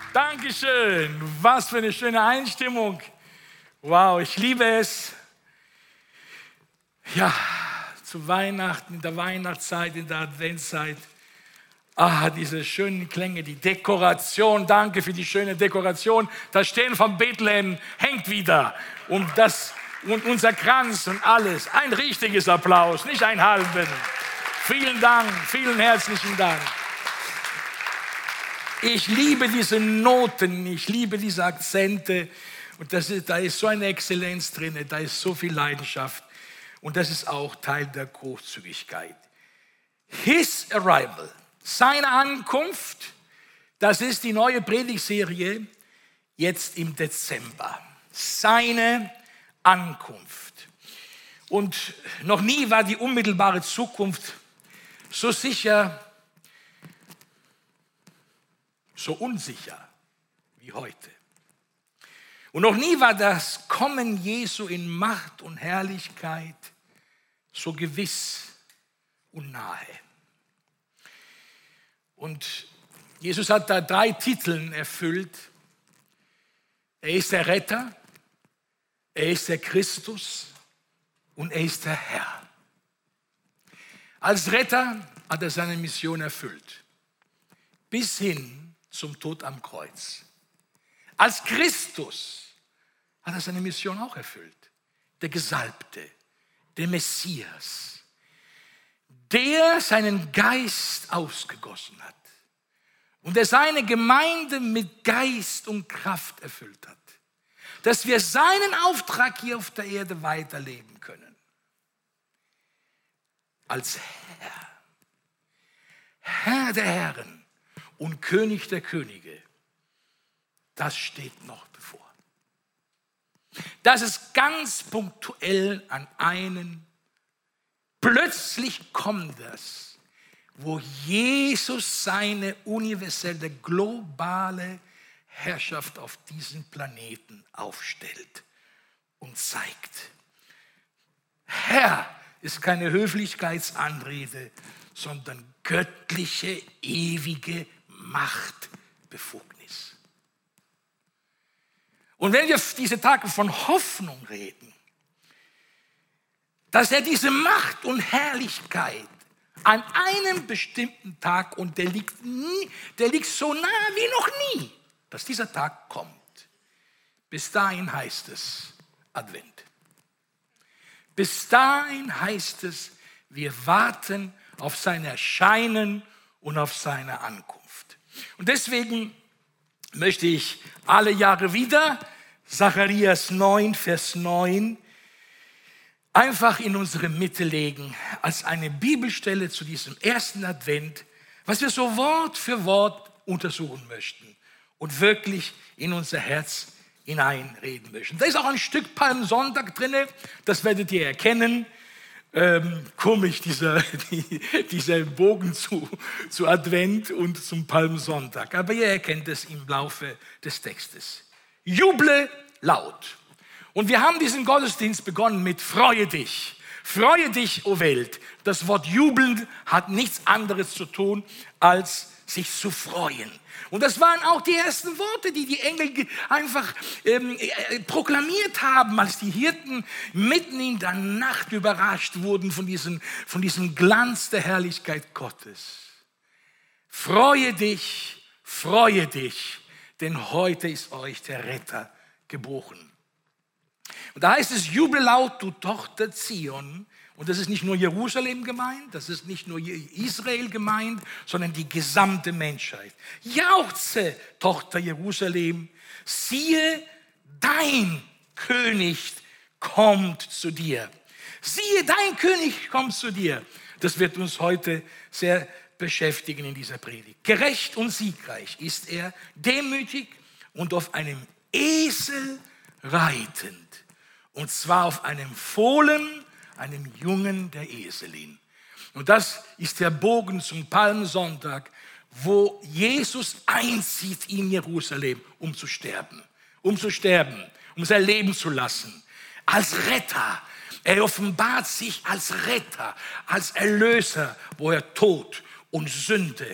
Dankeschön. Was für eine schöne Einstimmung. Wow, ich liebe es. Ja, zu Weihnachten, in der Weihnachtszeit, in der Adventszeit. Diese schönen Klänge, die Dekoration. Danke für die schöne Dekoration. Das Stern von Bethlehem hängt wieder. Und unser Kranz und alles. Ein richtiges Applaus, nicht ein halben. Vielen Dank, vielen herzlichen Dank. Ich liebe diese Noten, ich liebe diese Akzente. Und da ist so eine Exzellenz drin, da ist so viel Leidenschaft. Und das ist auch Teil der Großzügigkeit. His Arrival, seine Ankunft, das ist die neue Predigtserie jetzt im Dezember. Seine Ankunft. Und noch nie war die unmittelbare Zukunft so sicher, so unsicher wie heute. Und noch nie war das Kommen Jesu in Macht und Herrlichkeit so gewiss und nahe. Und Jesus hat da 3 Titel erfüllt. Er ist der Retter, er ist der Christus und er ist der Herr. Als Retter hat er seine Mission erfüllt, bis hin zum Tod am Kreuz. Als Christus hat er seine Mission auch erfüllt. Der Gesalbte, der Messias, der seinen Geist ausgegossen hat und der seine Gemeinde mit Geist und Kraft erfüllt hat, dass wir seinen Auftrag hier auf der Erde weiterleben können. Als Herr der Herren und König der Könige, das steht noch bevor. Das ist ganz punktuell an einen, plötzlich kommt das, wo Jesus seine universelle, globale Herrschaft auf diesem Planeten aufstellt und zeigt. Herr ist keine Höflichkeitsanrede, sondern göttliche, ewige Machtbefugnis. Und wenn wir diese Tage von Hoffnung reden, dass er diese Macht und Herrlichkeit an einem bestimmten Tag, und der liegt so nah wie noch nie, dass dieser Tag kommt. Bis dahin heißt es Advent. Bis dahin heißt es, wir warten auf sein Erscheinen und auf seine Ankunft. Und deswegen möchte ich alle Jahre wieder Zacharias 9, Vers 9 einfach in unsere Mitte legen als eine Bibelstelle zu diesem ersten Advent, was wir so Wort für Wort untersuchen möchten und wirklich in unser Herz hineinreden möchten. Da ist auch ein Stück Palmsonntag drin, das werdet ihr erkennen. Komisch, dieser Bogen zu Advent und zum Palmsonntag. Aber ihr erkennt es im Laufe des Textes. Juble laut. Und wir haben diesen Gottesdienst begonnen mit Freue dich. Freue dich, o Welt. Das Wort jubeln hat nichts anderes zu tun, als sich zu freuen. Und das waren auch die ersten Worte, die die Engel einfach proklamiert haben, als die Hirten mitten in der Nacht überrascht wurden von diesem Glanz der Herrlichkeit Gottes. Freue dich, denn heute ist euch der Retter geboren. Und da heißt es, jubel laut, du Tochter Zion. Und das ist nicht nur Jerusalem gemeint, das ist nicht nur Israel gemeint, sondern die gesamte Menschheit. Jauchze, Tochter Jerusalem, siehe, dein König kommt zu dir. Siehe, dein König kommt zu dir. Das wird uns heute sehr beschäftigen in dieser Predigt. Gerecht und siegreich ist er, demütig und auf einem Esel reitend. Und zwar auf einem Fohlen, einem Jungen der Eselin. Und das ist der Bogen zum Palmsonntag, wo Jesus einzieht in Jerusalem, um zu sterben, um sein Leben zu lassen, als Retter. Er offenbart sich als Retter, als Erlöser, wo er Tod und Sünde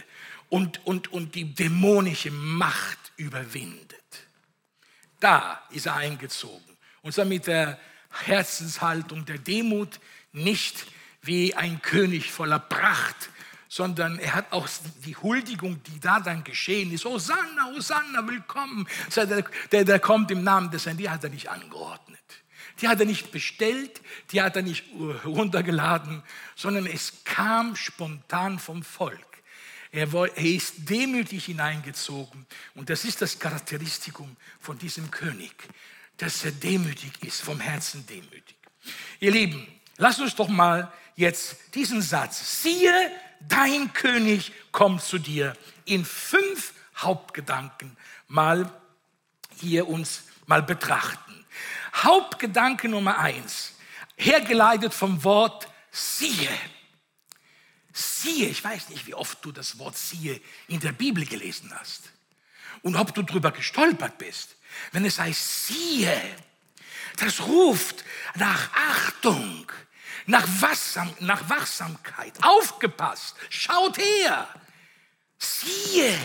und die dämonische Macht überwindet. Da ist er eingezogen. Und zwar mit der Herzenshaltung der Demut, nicht wie ein König voller Pracht, sondern er hat auch die Huldigung, die da dann geschehen ist. Hosanna, Hosanna, willkommen. Der kommt im Namen des Herrn, die hat er nicht angeordnet. Die hat er nicht bestellt, die hat er nicht runtergeladen, sondern es kam spontan vom Volk. Er ist demütig hineingezogen. Und das ist das Charakteristikum von diesem König, dass er demütig ist, vom Herzen demütig. Ihr Lieben, lasst uns doch mal jetzt diesen Satz, siehe, dein König kommt zu dir, in 5 Hauptgedanken mal hier uns mal betrachten. Hauptgedanke Nummer 1, hergeleitet vom Wort siehe. Siehe, ich weiß nicht, wie oft du das Wort siehe in der Bibel gelesen hast und ob du drüber gestolpert bist. Wenn es heißt siehe, das ruft nach Achtung, nach Wachsamkeit. Aufgepasst, schaut her, siehe.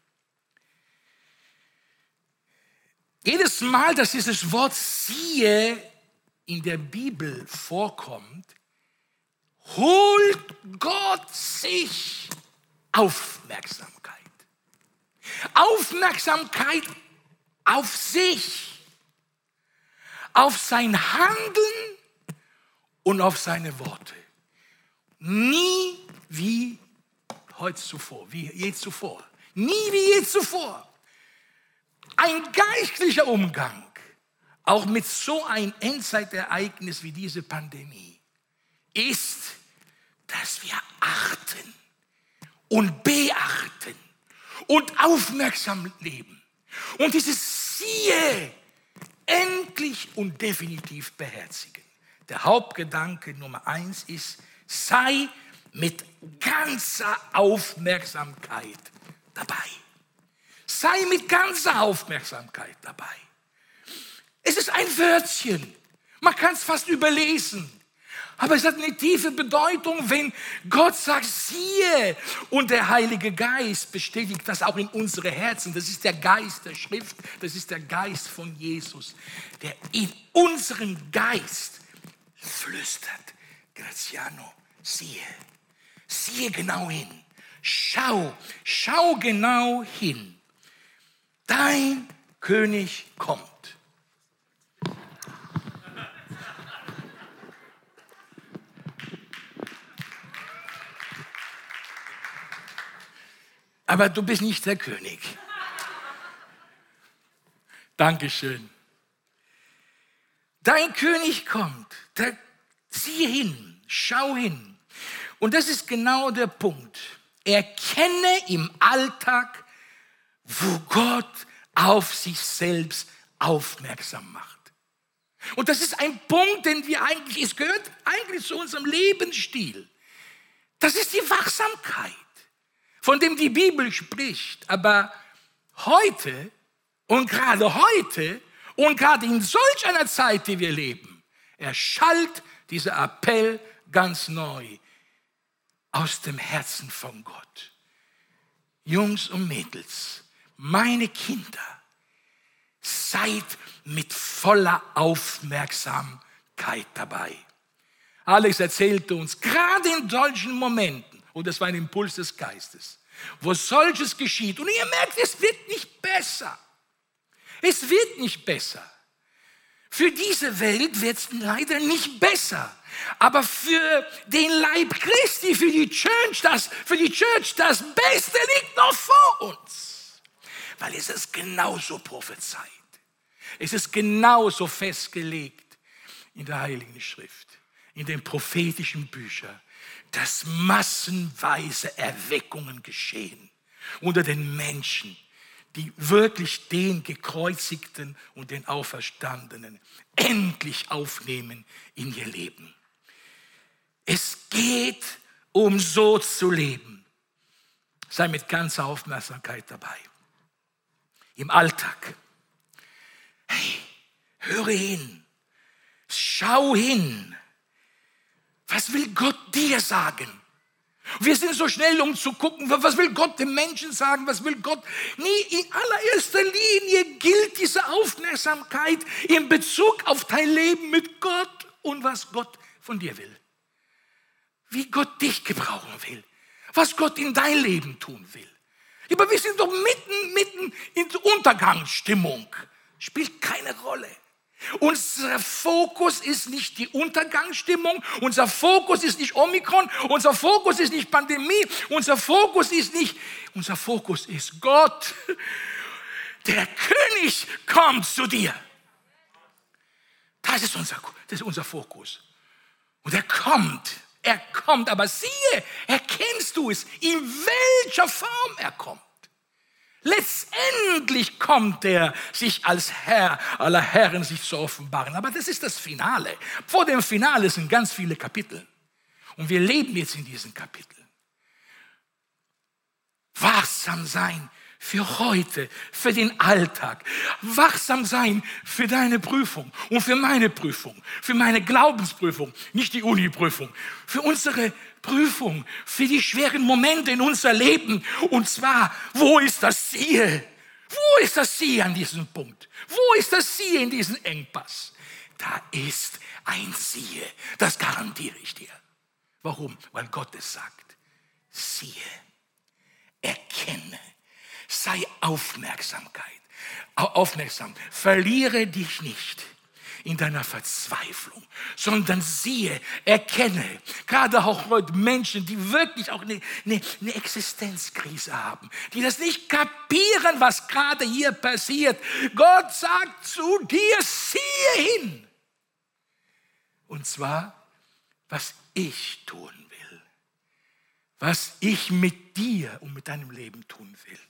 Jedes Mal, dass dieses Wort siehe in der Bibel vorkommt, holt Gott sich Aufmerksamkeit. Aufmerksamkeit auf sich, auf sein Handeln und auf seine Worte. Nie wie heute zuvor, wie je zuvor. Nie wie je zuvor. Ein geistlicher Umgang, auch mit so einem Endzeitereignis wie diese Pandemie, ist, dass wir achten und beachten und aufmerksam leben. Und dieses Siehe endlich und definitiv beherzigen. Der Hauptgedanke Nummer 1 ist, sei mit ganzer Aufmerksamkeit dabei. Sei mit ganzer Aufmerksamkeit dabei. Es ist ein Wörtchen. Man kann es fast überlesen. Aber es hat eine tiefe Bedeutung, wenn Gott sagt, siehe. Und der Heilige Geist bestätigt das auch in unsere Herzen. Das ist der Geist der Schrift. Das ist der Geist von Jesus, der in unseren Geist flüstert. Graziano, siehe. Siehe genau hin. Schau genau hin. Dein König kommt. Aber du bist nicht der König. Dankeschön. Dein König kommt. Sieh hin, schau hin. Und das ist genau der Punkt. Erkenne im Alltag, wo Gott auf sich selbst aufmerksam macht. Und das ist ein Punkt, es gehört eigentlich zu unserem Lebensstil. Das ist die Wachsamkeit, von dem die Bibel spricht. Aber heute und gerade in solch einer Zeit, die wir leben, erschallt dieser Appell ganz neu aus dem Herzen von Gott. Jungs und Mädels, meine Kinder, seid mit voller Aufmerksamkeit dabei. Alex erzählte uns, gerade in solchen Momenten, und das war ein Impuls des Geistes, wo solches geschieht, und ihr merkt, es wird nicht besser. Es wird nicht besser. Für diese Welt wird es leider nicht besser. Aber für den Leib Christi, für die Church, das Beste liegt noch vor uns. Weil es ist genauso prophezeit. Es ist genauso festgelegt in der Heiligen Schrift, in den prophetischen Büchern, dass massenweise Erweckungen geschehen unter den Menschen, die wirklich den Gekreuzigten und den Auferstandenen endlich aufnehmen in ihr Leben. Es geht um so zu leben. Sei mit ganzer Aufmerksamkeit dabei. Im Alltag. Hey, höre hin. Schau hin. Was will Gott dir sagen? Wir sind so schnell, um zu gucken, was will Gott dem Menschen sagen, was will Gott. Nee, in allererster Linie gilt diese Aufmerksamkeit in Bezug auf dein Leben mit Gott und was Gott von dir will. Wie Gott dich gebrauchen will, was Gott in dein Leben tun will. Aber wir sind doch mitten in der Untergangsstimmung. Spielt keine Rolle. Unser Fokus ist nicht die Untergangsstimmung, unser Fokus ist nicht Omikron, unser Fokus ist nicht Pandemie, unser Fokus ist Gott. Der König kommt zu dir. Das ist unser Fokus. Und er kommt, aber siehe, erkennst du es, in welcher Form er kommt. Letztendlich kommt er, sich als Herr aller Herren sich zu offenbaren. Aber das ist das Finale. Vor dem Finale sind ganz viele Kapitel. Und wir leben jetzt in diesen Kapiteln. Wachsam sein für heute, für den Alltag. Wachsam sein für deine Prüfung und für meine Prüfung, für meine Glaubensprüfung, nicht die Uni-Prüfung, für unsere Prüfung, für die schweren Momente in unser Leben. Und zwar, wo ist das Siehe? Wo ist das Siehe an diesem Punkt? Wo ist das Siehe in diesem Engpass? Da ist ein Siehe, das garantiere ich dir. Warum? Weil Gott es sagt. Siehe, erkenne, sei aufmerksam, verliere dich nicht in deiner Verzweiflung, sondern siehe, erkenne, gerade auch heute Menschen, die wirklich auch eine Existenzkrise haben, die das nicht kapieren, was gerade hier passiert. Gott sagt zu dir, siehe hin. Und zwar, was ich tun will, was ich mit dir und mit deinem Leben tun will.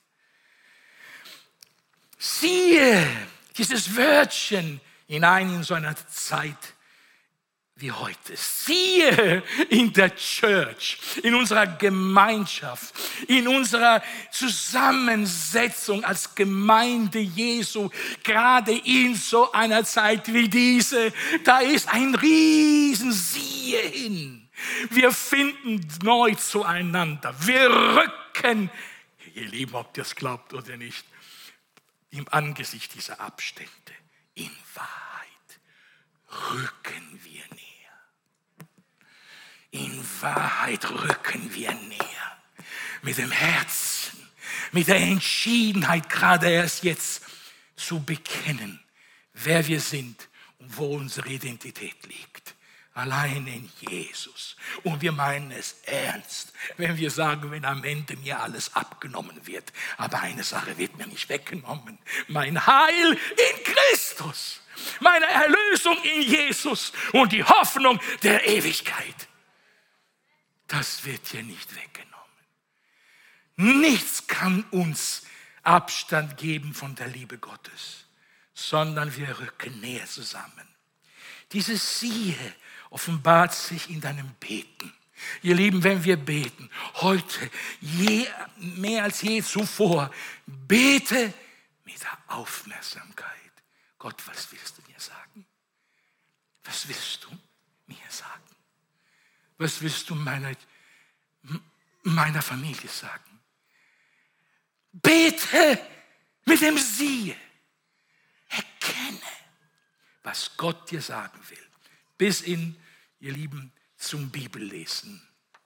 Siehe, dieses Wörtchen hinein in so einer Zeit wie heute. Siehe in der Church, in unserer Gemeinschaft, in unserer Zusammensetzung als Gemeinde Jesu, gerade in so einer Zeit wie diese, da ist ein riesen Siehe hin. Wir finden neu zueinander. Wir rücken, ihr Lieben, ob ihr es glaubt oder nicht, im Angesicht dieser Abstände. In Wahrheit rücken wir näher. In Wahrheit rücken wir näher. Mit dem Herzen, mit der Entschiedenheit, gerade erst jetzt zu bekennen, wer wir sind und wo unsere Identität liegt. Allein in Jesus. Und wir meinen es ernst, wenn wir sagen, wenn am Ende mir alles abgenommen wird. Aber eine Sache wird mir nicht weggenommen. Mein Heil in Christus. Meine Erlösung in Jesus. Und die Hoffnung der Ewigkeit. Das wird dir nicht weggenommen. Nichts kann uns Abstand geben von der Liebe Gottes. Sondern wir rücken näher zusammen. Dieses Siehe offenbart sich in deinem Beten. Ihr Lieben, wenn wir beten, heute mehr als je zuvor, bete mit der Aufmerksamkeit. Gott, was willst du mir sagen? Was willst du mir sagen? Was willst du meiner Familie sagen? Bete mit dem Siehe. Erkenne, was Gott dir sagen will. Bis in, ihr Lieben, zum Bibellesen.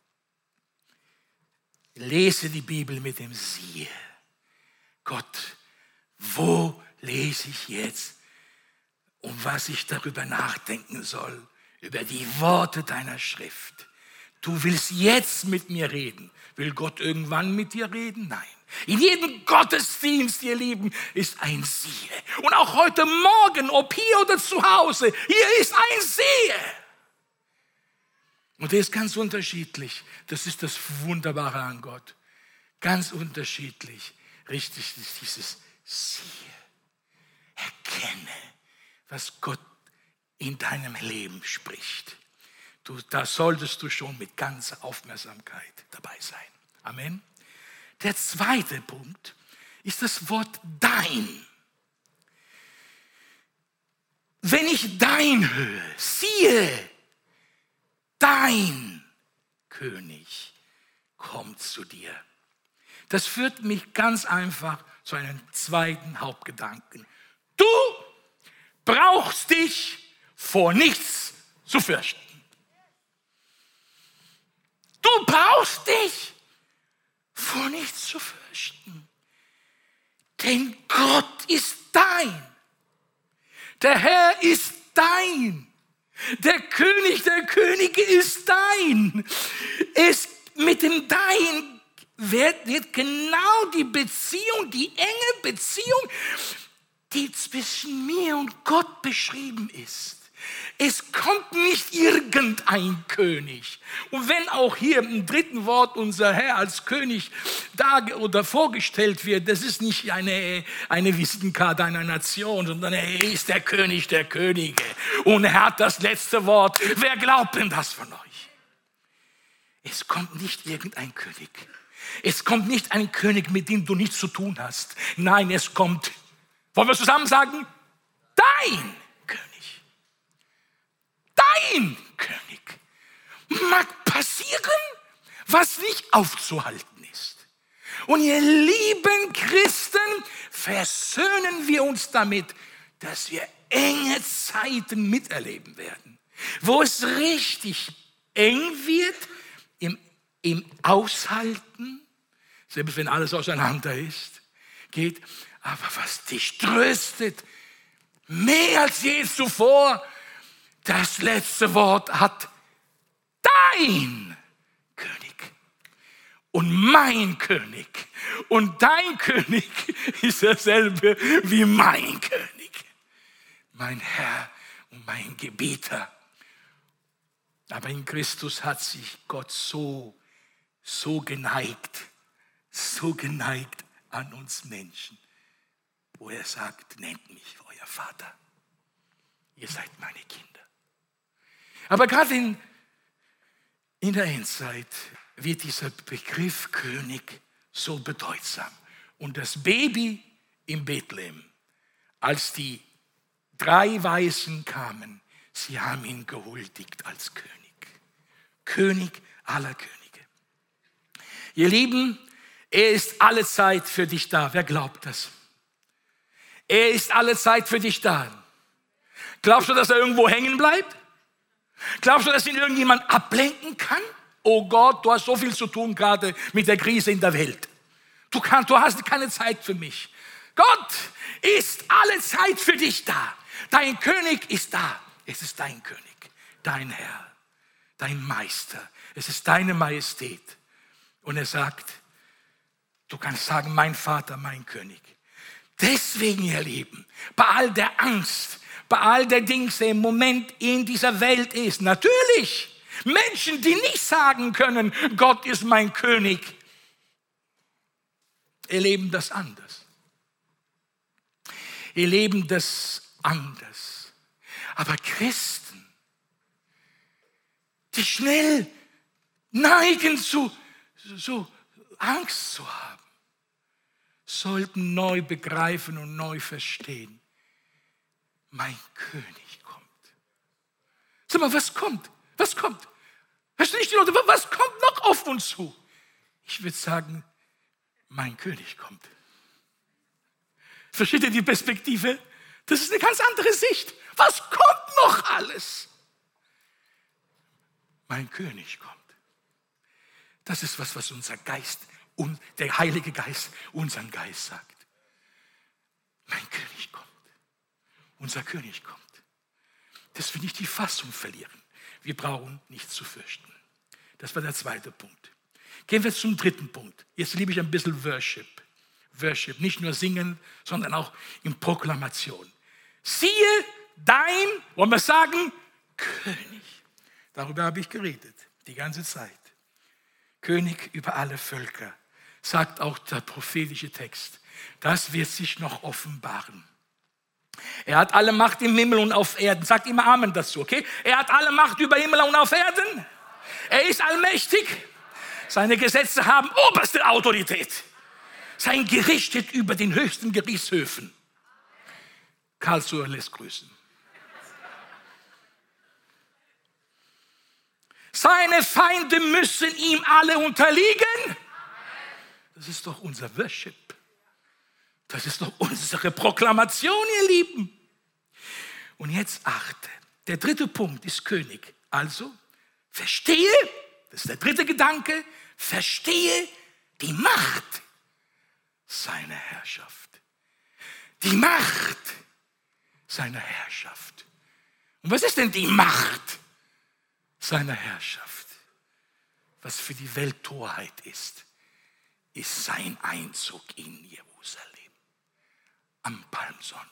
Lese die Bibel mit dem Siehe. Gott, wo lese ich jetzt, um was ich darüber nachdenken soll, über die Worte deiner Schrift. Du willst jetzt mit mir reden. Will Gott irgendwann mit dir reden? Nein. In jedem Gottesdienst, ihr Lieben, ist ein Siehe. Und auch heute Morgen, ob hier oder zu Hause, hier ist ein Siehe. Und der ist ganz unterschiedlich. Das ist das Wunderbare an Gott. Ganz unterschiedlich. Richtig ist dieses Siehe. Erkenne, was Gott in deinem Leben spricht. Da solltest du schon mit ganzer Aufmerksamkeit dabei sein. Amen. Der zweite Punkt ist das Wort dein. Wenn ich dein höre, siehe, dein König kommt zu dir. Das führt mich ganz einfach zu einem zweiten Hauptgedanken. Du brauchst dich vor nichts zu fürchten. Du brauchst dich vor nichts zu fürchten. Denn Gott ist dein. Der Herr ist dein. Der König der Könige ist dein. Mit dem Dein wird genau die Beziehung, die enge Beziehung, die zwischen mir und Gott beschrieben ist. Es kommt nicht irgendein König. Und wenn auch hier im dritten Wort unser Herr als König oder vorgestellt wird, das ist nicht eine Visitenkarte einer Nation, sondern er ist der König der Könige. Und er hat das letzte Wort. Wer glaubt denn das von euch? Es kommt nicht irgendein König. Es kommt nicht ein König, mit dem du nichts zu tun hast. Nein, es kommt, wollen wir zusammen sagen, dein König. Dein König. Mag passieren, was nicht aufzuhalten ist. Und ihr lieben Christen, versöhnen wir uns damit, dass wir enge Zeiten miterleben werden, wo es richtig eng wird im Aushalten, selbst wenn alles auseinander ist, geht. Aber was dich tröstet, mehr als je zuvor, das letzte Wort hat dein König und mein König. Und dein König ist derselbe wie mein König, mein Herr und mein Gebieter. Aber in Christus hat sich Gott so geneigt an uns Menschen, wo er sagt, nennt mich euer Vater. Ihr seid meine Kinder. Aber gerade in der Endzeit wird dieser Begriff König so bedeutsam. Und das Baby in Bethlehem, als die 3 Weisen kamen, sie haben ihn gehuldigt als König. König aller Könige. Ihr Lieben, er ist alle Zeit für dich da. Wer glaubt das? Er ist alle Zeit für dich da. Glaubst du, dass er irgendwo hängen bleibt? Glaubst du, dass ihn irgendjemand ablenken kann? Oh Gott, du hast so viel zu tun gerade mit der Krise in der Welt. Du hast keine Zeit für mich. Gott ist alle Zeit für dich da. Dein König ist da. Es ist dein König, dein Herr, dein Meister. Es ist deine Majestät. Und er sagt, du kannst sagen, mein Vater, mein König. Deswegen, ihr Lieben, bei all der Angst, bei all der Dinge, die im Moment in dieser Welt ist, natürlich, Menschen, die nicht sagen können, Gott ist mein König, erleben das anders. Erleben das anders. Aber Christen, die schnell neigen so Angst zu haben, sollten neu begreifen und neu verstehen. Mein König kommt. Sag mal, was kommt? Was kommt? Hörst du nicht die Leute? Was kommt noch auf uns zu? Ich würde sagen, mein König kommt. Versteht ihr die Perspektive? Das ist eine ganz andere Sicht. Was kommt noch alles? Mein König kommt. Das ist was unser Geist und der Heilige Geist unseren Geist sagt. Mein König kommt. Unser König kommt. Dass wir nicht die Fassung verlieren. Wir brauchen nichts zu fürchten. Das war der zweite Punkt. Gehen wir zum dritten Punkt. Jetzt liebe ich ein bisschen Worship. Worship, nicht nur singen, sondern auch in Proklamation. Siehe dein, wollen wir sagen, König. Darüber habe ich geredet, die ganze Zeit. König über alle Völker, sagt auch der prophetische Text. Das wird sich noch offenbaren. Er hat alle Macht im Himmel und auf Erden. Sagt immer Amen dazu, okay? Er hat alle Macht über Himmel und auf Erden. Er ist allmächtig. Seine Gesetze haben oberste Autorität. Sein Gericht steht über den höchsten Gerichtshöfen. Karlsruhe lässt grüßen. Seine Feinde müssen ihm alle unterliegen. Das ist doch unser Worship. Das ist doch unsere Proklamation, ihr Lieben. Und jetzt achte. Der dritte Punkt ist König. Also, verstehe, das ist der dritte Gedanke, verstehe die Macht seiner Herrschaft. Die Macht seiner Herrschaft. Und was ist denn die Macht seiner Herrschaft? Was für die Welt Torheit ist sein Einzug in Jerusalem am Palmsonntag.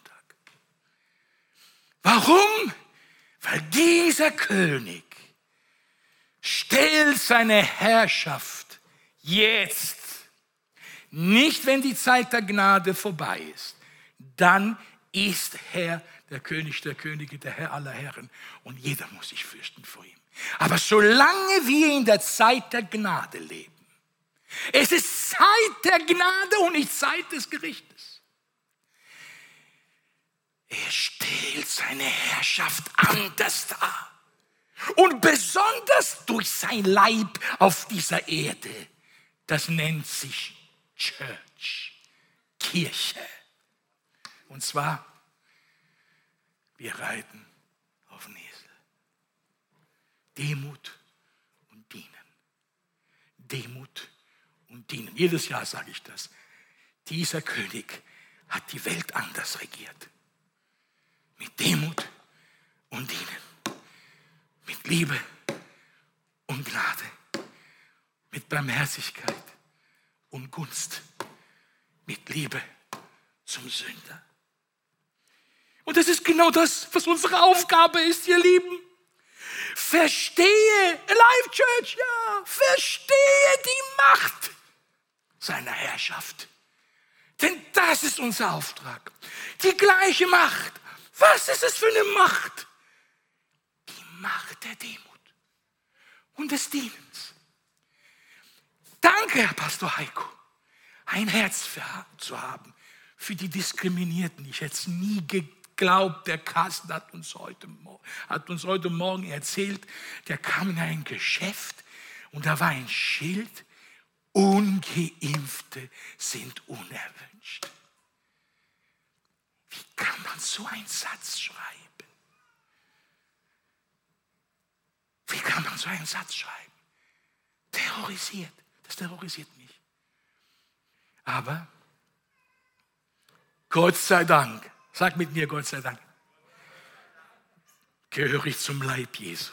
Warum? Weil dieser König stellt seine Herrschaft jetzt, nicht wenn die Zeit der Gnade vorbei ist, dann ist er der König der Könige, der Herr aller Herren und jeder muss sich fürchten vor ihm. Aber solange wir in der Zeit der Gnade leben, es ist Zeit der Gnade und nicht Zeit des Gerichtes. Er stellt seine Herrschaft anders dar. Und besonders durch sein Leib auf dieser Erde. Das nennt sich Church, Kirche. Und zwar, wir reiten auf den Esel. Demut und Dienen. Demut und Dienen. Jedes Jahr sage ich das. Dieser König hat die Welt anders regiert. Mit Demut und Dienen. Mit Liebe und Gnade. Mit Barmherzigkeit und Gunst. Mit Liebe zum Sünder. Und das ist genau das, was unsere Aufgabe ist, ihr Lieben. Verstehe, Alive Church, ja, verstehe die Macht seiner Herrschaft. Denn das ist unser Auftrag. Die gleiche Macht. Was ist es für eine Macht? Die Macht der Demut und des Dienens. Danke, Herr Pastor Heiko, ein Herz zu haben für die Diskriminierten. Ich hätte es nie geglaubt. Der Carsten hat uns heute Morgen erzählt, der kam in ein Geschäft und da war ein Schild: Ungeimpfte sind unerwünscht. Wie kann man so einen Satz schreiben? Wie kann man so einen Satz schreiben? Terrorisiert. Das terrorisiert mich. Aber Gott sei Dank, sag mit mir Gott sei Dank, gehöre ich zum Leib Jesu.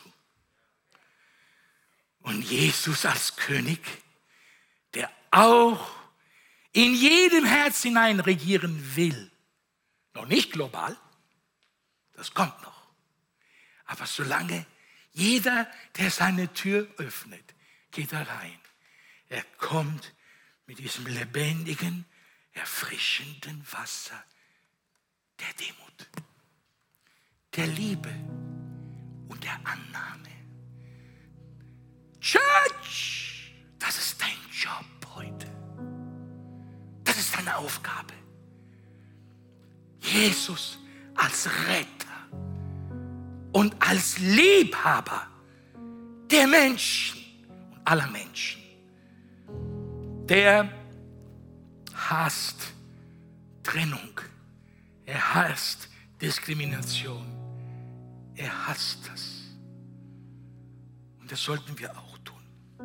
Und Jesus als König, der auch in jedem Herz hinein regieren will. Noch nicht global, das kommt noch. Aber solange jeder, der seine Tür öffnet, geht er rein. Er kommt mit diesem lebendigen, erfrischenden Wasser der Demut, der Liebe und der Annahme. Church, das ist dein Job heute. Das ist deine Aufgabe. Jesus als Retter und als Liebhaber der Menschen und aller Menschen. Der hasst Trennung. Er hasst Diskrimination. Er hasst das. Und das sollten wir auch tun.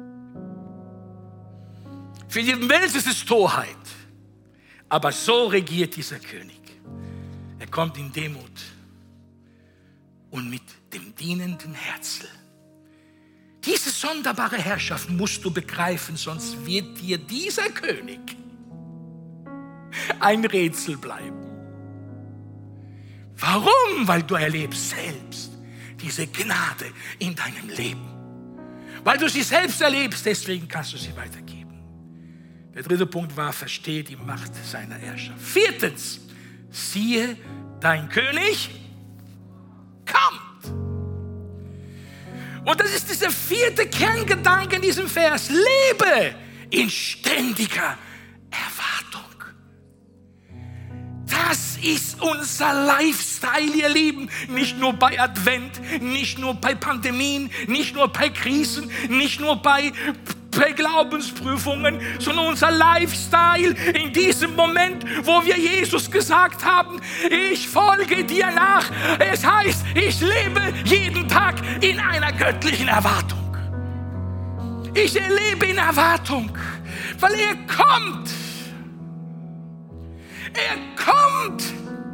Für die Welt ist es Torheit. Aber so regiert dieser König. Er kommt in Demut und mit dem dienenden Herzen. Diese sonderbare Herrschaft musst du begreifen, sonst wird dir dieser König ein Rätsel bleiben. Warum? Weil du erlebst selbst diese Gnade in deinem Leben. Weil du sie selbst erlebst, deswegen kannst du sie weitergeben. Der dritte Punkt war, verstehe die Macht seiner Herrschaft. Viertens, siehe, dein König kommt. Und das ist dieser vierte Kerngedanke in diesem Vers. Lebe in ständiger Erwartung. Das ist unser Lifestyle, ihr Lieben. Nicht nur bei Advent, nicht nur bei Pandemien, nicht nur bei Krisen, nicht nur bei Glaubensprüfungen, sondern unser Lifestyle in diesem Moment, wo wir Jesus gesagt haben, ich folge dir nach. Es heißt, ich lebe jeden Tag in einer göttlichen Erwartung. Ich lebe in Erwartung, weil er kommt. Er kommt.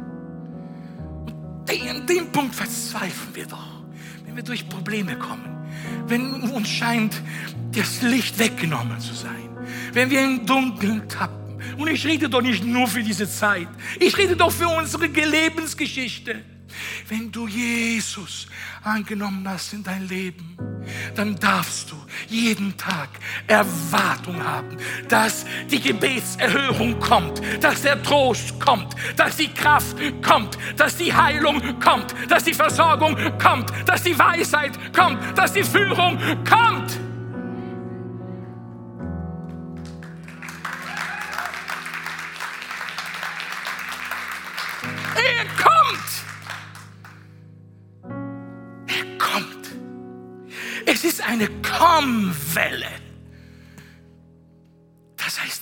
Und an dem Punkt verzweifeln wir doch, wenn wir durch Probleme kommen, wenn uns scheint, das Licht weggenommen zu sein, wenn wir im Dunkeln tappen. Und ich rede doch nicht nur für diese Zeit, ich rede doch für unsere Lebensgeschichte. Wenn du Jesus angenommen hast in dein Leben, dann darfst du jeden Tag Erwartung haben, dass die Gebetserhörung kommt, dass der Trost kommt, dass die Kraft kommt, dass die Heilung kommt, dass die Versorgung kommt, dass die Weisheit kommt, dass die Führung kommt. Er kommt. Er kommt. Es ist eine Kommwelle. Das heißt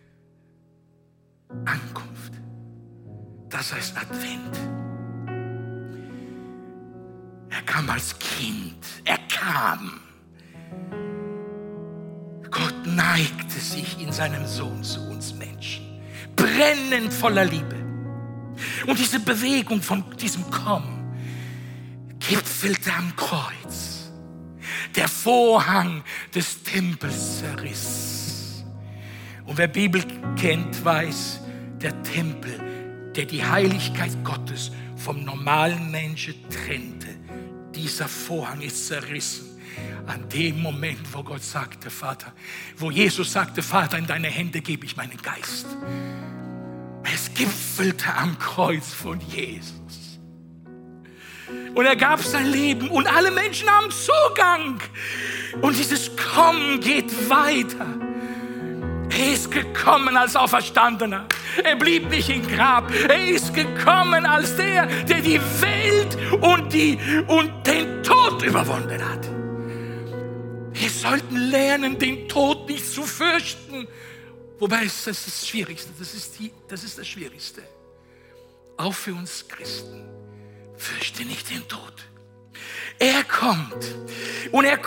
Ankunft. Das heißt Advent. Er kam als Kind. Er kam. Gott neigte sich in seinem Sohn zu uns Menschen. Brennend voller Liebe. Und diese Bewegung von diesem Kommen gipfelte am Kreuz. Der Vorhang des Tempels zerriss. Und wer Bibel kennt, weiß, der Tempel, der die Heiligkeit Gottes vom normalen Menschen trennte, dieser Vorhang ist zerrissen. An dem Moment, wo Gott sagte, Vater, wo Jesus sagte, Vater, in deine Hände gebe ich meinen Geist. Es gipfelte am Kreuz von Jesus. Und er gab sein Leben und alle Menschen haben Zugang. Und dieses Kommen geht weiter. Er ist gekommen als Auferstandener. Er blieb nicht im Grab. Er ist gekommen als der die Welt und den Tod überwunden hat. Wir sollten lernen, den Tod nicht zu fürchten. Wobei, das ist das Schwierigste, das ist das Schwierigste. Auch für uns Christen. Fürchte nicht den Tod. Er kommt. Und er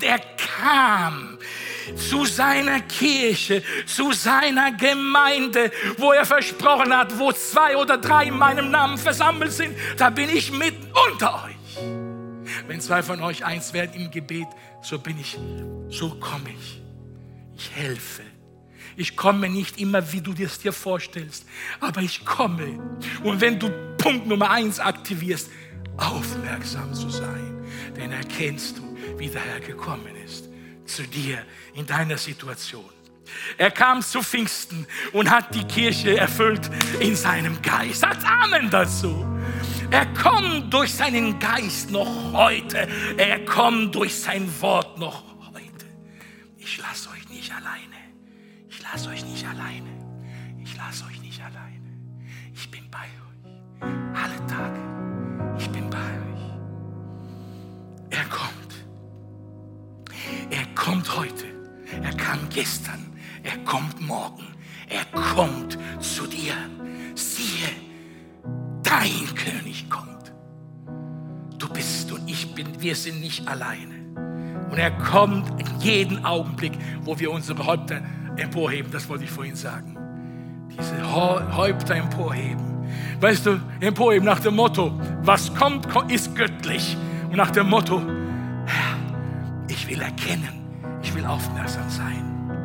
kam zu seiner Kirche, zu seiner Gemeinde, wo er versprochen hat, wo 2 oder 3 in meinem Namen versammelt sind, da bin ich mitten unter euch. Wenn 2 von euch eins werden im Gebet, so komme ich. Ich helfe. Ich komme nicht immer, wie du es dir vorstellst, aber ich komme. Und wenn du Punkt Nummer 1 aktivierst, aufmerksam zu sein, dann erkennst du, wie der Herr gekommen ist, zu dir in deiner Situation. Er kam zu Pfingsten und hat die Kirche erfüllt in seinem Geist. Sagt Amen dazu. Er kommt durch seinen Geist noch heute. Er kommt durch sein Wort noch heute. Ich lasse euch nicht alleine. Ich lasse euch nicht alleine. Ich lasse euch nicht alleine. Ich bin bei euch. Alle Tage. Ich bin bei euch. Er kommt. Er kommt heute. Er kam gestern. Er kommt morgen. Er kommt zu dir. Siehe, dein König kommt. Du bist und ich bin. Wir sind nicht alleine. Und er kommt in jeden Augenblick, wo wir unsere Häupter emporheben. Das wollte ich vorhin sagen. Diese Häupter emporheben. Weißt du, emporheben nach dem Motto, was kommt, ist göttlich. Und nach dem Motto, Herr, ich will erkennen, ich will aufmerksam sein.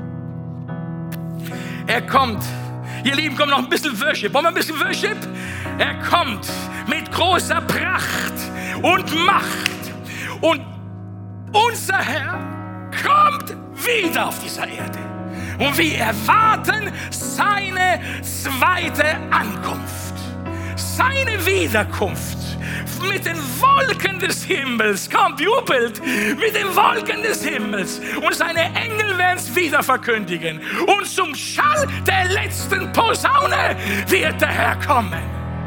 Er kommt. Ihr Lieben, kommt noch ein bisschen Worship. Wollen wir ein bisschen Worship? Er kommt mit großer Pracht und Macht. Und unser Herr kommt wieder auf dieser Erde. Und wir erwarten seine zweite Ankunft. Seine Wiederkunft mit den Wolken des Himmels, kommt, jubelt, mit den Wolken des Himmels. Und seine Engel werden es wieder verkündigen. Und zum Schall der letzten Posaune wird der Herr kommen.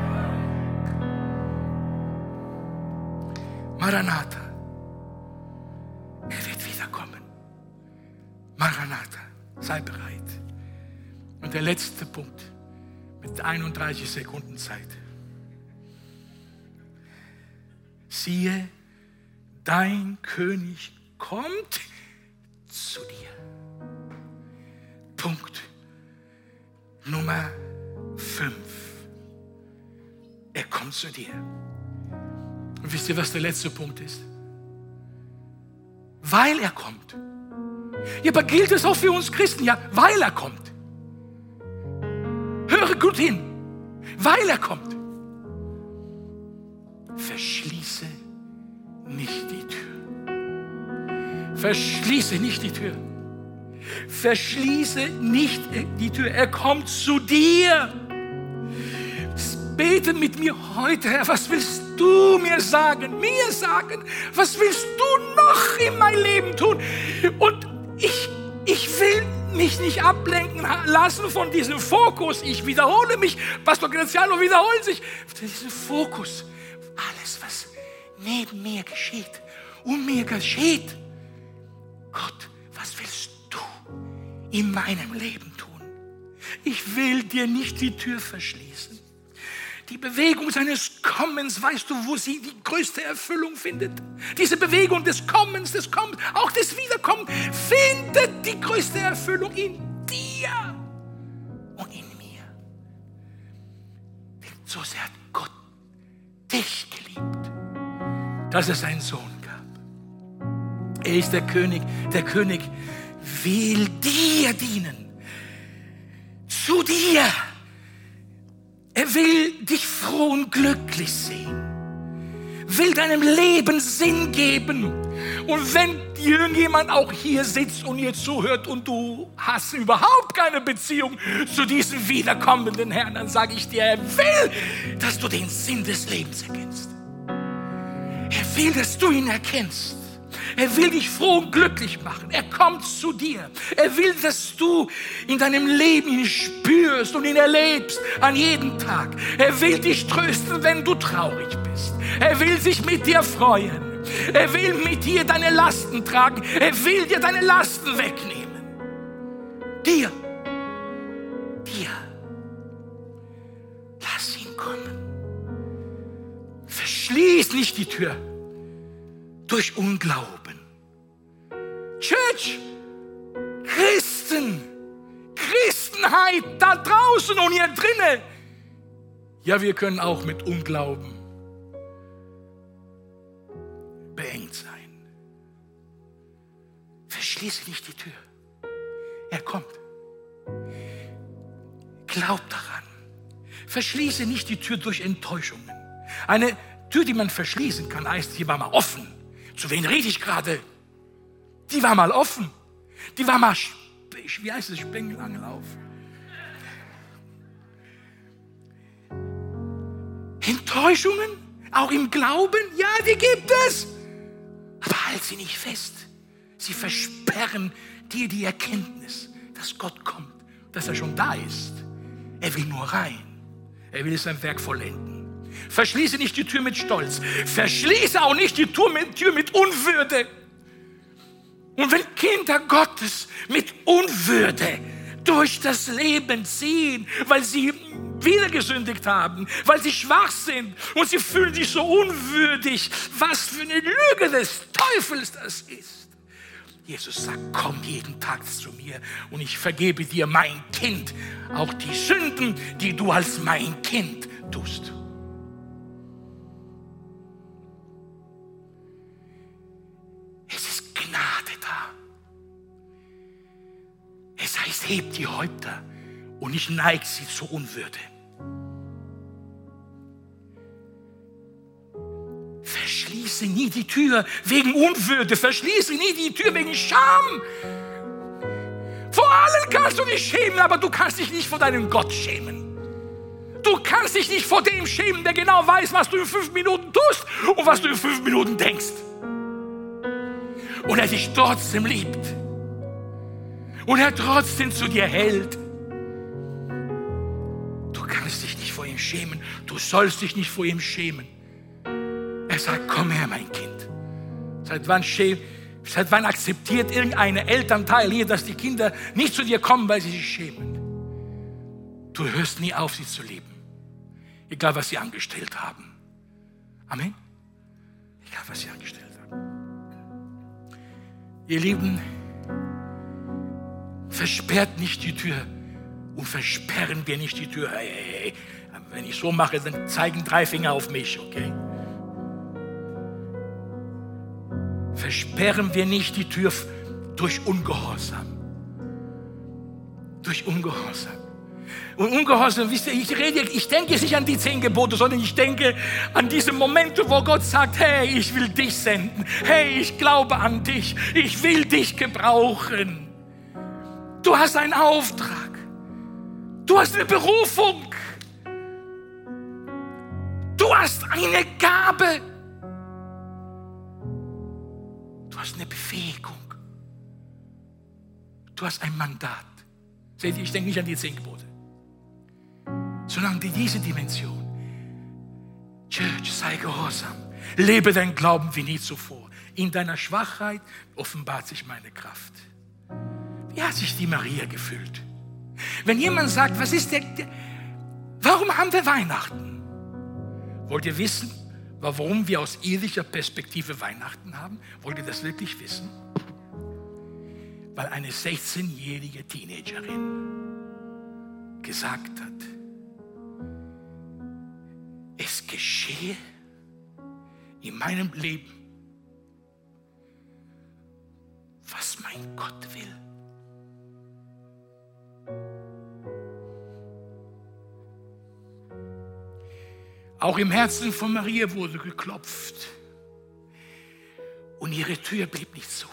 Maranatha. Er wird wiederkommen. Maranatha, sei bereit. Und der letzte Punkt mit 31 Sekunden Zeit. Siehe, dein König kommt zu dir. Punkt Nummer 5. Er kommt zu dir. Und wisst ihr, was der letzte Punkt ist? Weil er kommt. Ja, aber gilt es auch für uns Christen? Ja, weil er kommt. Höre gut hin. Weil er kommt. Verschließe nicht die Tür. Verschließe nicht die Tür. Verschließe nicht die Tür. Er kommt zu dir. Bete mit mir heute, Herr, was willst du mir sagen? Mir sagen, was willst du noch in mein Leben tun? Und ich will mich nicht ablenken lassen von diesem Fokus. Ich wiederhole mich, Pastor Graziano wiederholt sich. Diesen Fokus, alles, was neben mir geschieht, um mir geschieht. Gott, was willst du in meinem Leben tun? Ich will dir nicht die Tür verschließen. Die Bewegung seines Kommens, weißt du, wo sie die größte Erfüllung findet? Diese Bewegung des Kommens, auch des Wiederkommens, findet die größte Erfüllung in dir und in mir. Denn so sehr hat Gott dich geliebt, dass es seinen Sohn gab. Er ist der König. Der König will dir dienen. Zu dir. Er will dich froh und glücklich sehen, will deinem Leben Sinn geben. Und wenn irgendjemand auch hier sitzt und ihr zuhört und du hast überhaupt keine Beziehung zu diesem wiederkommenden Herrn, dann sage ich dir, er will, dass du den Sinn des Lebens erkennst. Er will, dass du ihn erkennst. Er will dich froh und glücklich machen. Er kommt zu dir. Er will, dass du in deinem Leben ihn spürst und ihn erlebst an jedem Tag. Er will dich trösten, wenn du traurig bist. Er will sich mit dir freuen. Er will mit dir deine Lasten tragen. Er will dir deine Lasten wegnehmen. Dir. Lass ihn kommen. Verschließ nicht die Tür durch Unglauben. Church, Christenheit da draußen und hier drinnen. Ja, wir können auch mit Unglauben beengt sein. Verschließe nicht die Tür. Er kommt. Glaub daran. Verschließe nicht die Tür durch Enttäuschungen. Eine Tür, die man verschließen kann, heißt, die war mal offen. Zu wen rede ich gerade? Die war mal offen. Die war mal, wie heißt es, Spengelangelauf. Enttäuschungen, auch im Glauben, ja, die gibt es. Aber halt sie nicht fest. Sie versperren dir die Erkenntnis, dass Gott kommt, dass er schon da ist. Er will nur rein. Er will sein Werk vollenden. Verschließe nicht die Tür mit Stolz. Verschließe auch nicht die Tür mit Unwürde. Und wenn Kinder Gottes mit Unwürde durch das Leben ziehen, weil sie wieder gesündigt haben, weil sie schwach sind und sie fühlen sich so unwürdig, was für eine Lüge des Teufels das ist. Jesus sagt, komm jeden Tag zu mir und ich vergebe dir, mein Kind, auch die Sünden, die du als mein Kind tust. Es heißt, hebt die Häupter und nicht neigt sie zur Unwürde. Verschließe nie die Tür wegen Unwürde. Verschließe nie die Tür wegen Scham. Vor allen kannst du dich schämen, aber du kannst dich nicht vor deinem Gott schämen. du kannst dich nicht vor dem schämen, der genau weiß, was du in 5 Minuten tust und was du in 5 Minuten denkst. Und er dich trotzdem liebt. Und er trotzdem zu dir hält. Du kannst dich nicht vor ihm schämen. Du sollst dich nicht vor ihm schämen. Er sagt, komm her, mein Kind. Seit wann akzeptiert irgendein Elternteil hier, dass die Kinder nicht zu dir kommen, weil sie sich schämen? Du hörst nie auf, sie zu lieben. Egal, was sie angestellt haben. Amen? Egal, was sie angestellt haben. Ihr Lieben, versperrt nicht die Tür und versperren wir nicht die Tür. Hey. Wenn ich so mache, dann zeigen 3 Finger auf mich, okay? Versperren wir nicht die Tür durch Ungehorsam. Durch Ungehorsam. Und Ungehorsam, wisst ihr, ich denke jetzt nicht an die 10 Gebote, sondern ich denke an diese Momente, wo Gott sagt, hey, ich will dich senden. Hey, ich glaube an dich. Ich will dich gebrauchen. Du hast einen Auftrag. Du hast eine Berufung. Du hast eine Gabe. Du hast eine Befähigung. Du hast ein Mandat. Seht ihr, ich denke nicht an die 10 Gebote, sondern an diese Dimension. Church, sei gehorsam. Lebe dein Glauben wie nie zuvor. In deiner Schwachheit offenbart sich meine Kraft. Wie hat sich die Maria gefühlt? Wenn jemand sagt, warum haben wir Weihnachten? Wollt ihr wissen, warum wir aus irdischer Perspektive Weihnachten haben? Wollt ihr das wirklich wissen? Weil eine 16-jährige Teenagerin gesagt hat, es geschehe in meinem Leben, was mein Gott will. Auch im Herzen von Maria wurde geklopft und ihre Tür blieb nicht zu.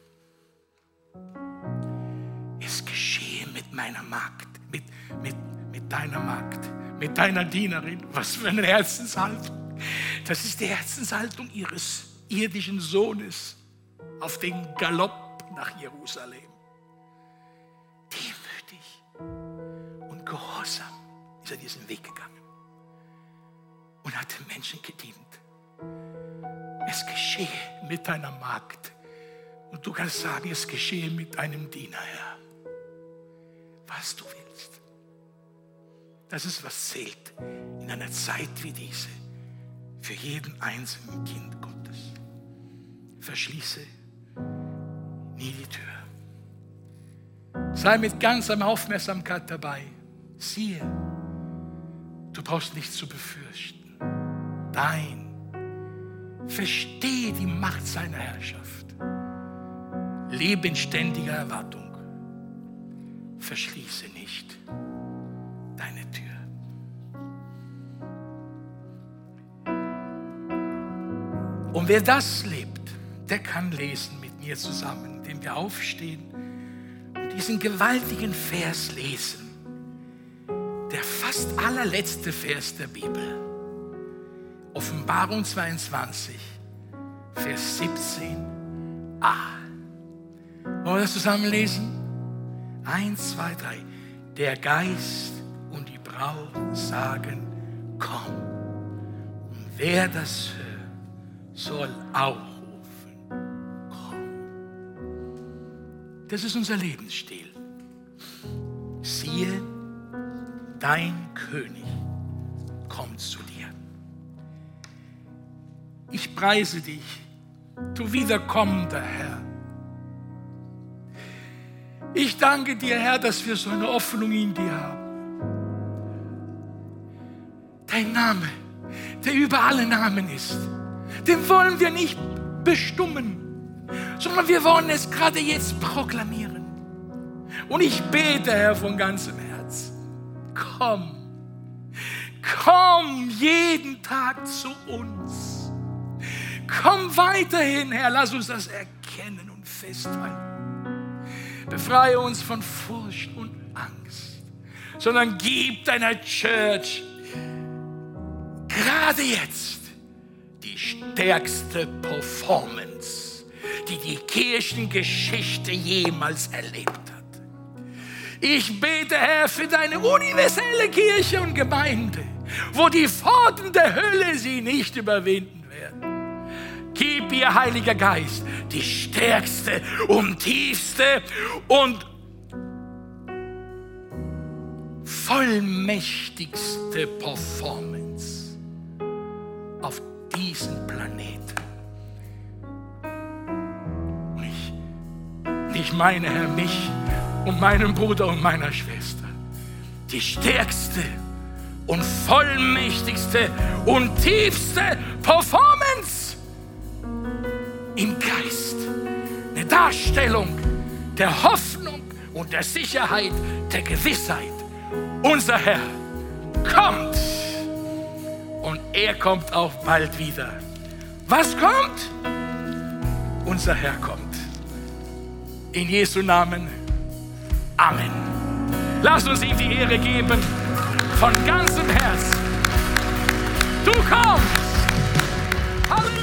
Es geschehe mit meiner Magd, mit deiner Magd, mit deiner Dienerin. Was für eine Herzenshaltung. Das ist die Herzenshaltung ihres irdischen Sohnes auf den Galopp nach Jerusalem. Demütig und gehorsam ist er diesen Weg gegangen und hat den Menschen gedient. Es geschehe mit deiner Magd. Und du kannst sagen, es geschehe mit einem Diener, Herr. Was du willst. Das ist, was zählt in einer Zeit wie diese für jeden einzelnen Kind Gottes. Verschließe nie die Tür. Sei mit ganzer Aufmerksamkeit dabei. Siehe, du brauchst nichts zu befürchten. Verstehe die Macht seiner Herrschaft. Lebe in ständiger Erwartung. Verschließe nicht deine Tür. Und wer das lebt, der kann lesen mit mir zusammen, indem wir aufstehen und diesen gewaltigen Vers lesen. Der fast allerletzte Vers der Bibel. Offenbarung 22, Vers 17a. Wollen wir das zusammen lesen? 1, 2, 3. Der Geist und die Braut sagen, komm. Und wer das hört, soll auch rufen, komm. Das ist unser Lebensstil. Siehe, dein König kommt zu dir. Ich preise dich, du wiederkommender Herr. Ich danke dir, Herr, dass wir so eine Hoffnung in dir haben. Dein Name, der über alle Namen ist, den wollen wir nicht bestimmen, sondern wir wollen es gerade jetzt proklamieren. Und ich bete, Herr, von ganzem Herzen, komm jeden Tag zu uns. Komm weiterhin, Herr, lass uns das erkennen und festhalten. Befreie uns von Furcht und Angst, sondern gib deiner Church gerade jetzt die stärkste Performance, die die Kirchengeschichte jemals erlebt hat. Ich bete, Herr, für deine universelle Kirche und Gemeinde, wo die Pforten der Hölle sie nicht überwinden werden. Gib ihr, Heiliger Geist, die stärkste und tiefste und vollmächtigste Performance auf diesem Planeten. Ich meine, Herr, mich und meinen Bruder und meiner Schwester. Die stärkste und vollmächtigste und tiefste Performance im Geist. Eine Darstellung der Hoffnung und der Sicherheit, der Gewissheit. Unser Herr kommt und er kommt auch bald wieder. Was kommt? Unser Herr kommt. In Jesu Namen. Amen. Lasst uns ihm die Ehre geben von ganzem Herzen. Du kommst. Halleluja.